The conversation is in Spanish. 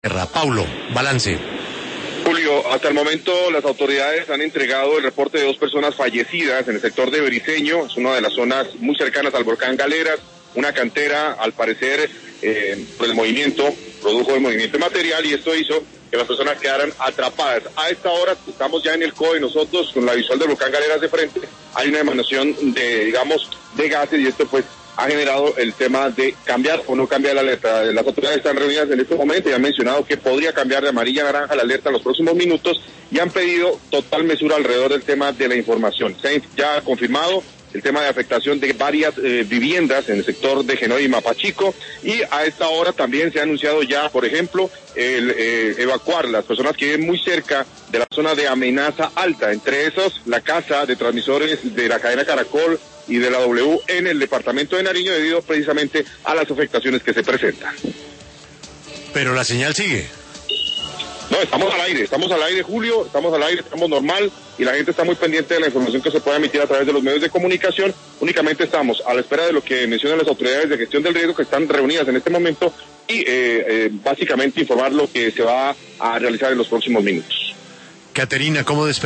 Paulo, balance. Julio, hasta el momento las autoridades han entregado el reporte de 2 personas fallecidas en el sector de Briceño, es una de las zonas muy cercanas al volcán Galeras, una cantera, al parecer, por el movimiento, produjo el movimiento material y esto hizo que las personas quedaran atrapadas. A esta hora estamos ya en el COE, nosotros con la visual del volcán Galeras de frente, hay una emanación de gases y esto pues ha generado el tema de cambiar o no cambiar la alerta. Las autoridades están reunidas en este momento y han mencionado que podría cambiar de amarilla a naranja la alerta en los próximos minutos y han pedido total mesura alrededor del tema de la información. Se ha ya confirmado el tema de afectación de varias viviendas en el sector de Genoa y Mapachico y a esta hora también se ha anunciado ya, por ejemplo, el evacuar las personas que viven muy cerca de la zona de amenaza alta, entre esos la casa de transmisores de la cadena Caracol y de la W en el departamento de Nariño debido precisamente a las afectaciones que se presentan. Pero la señal sigue. No, estamos al aire, Julio, estamos al aire, estamos normal y la gente está muy pendiente de la información que se pueda emitir a través de los medios de comunicación. Únicamente estamos a la espera de lo que mencionan las autoridades de gestión del riesgo que están reunidas en este momento y básicamente informar lo que se va a realizar en los próximos minutos. Caterina, ¿cómo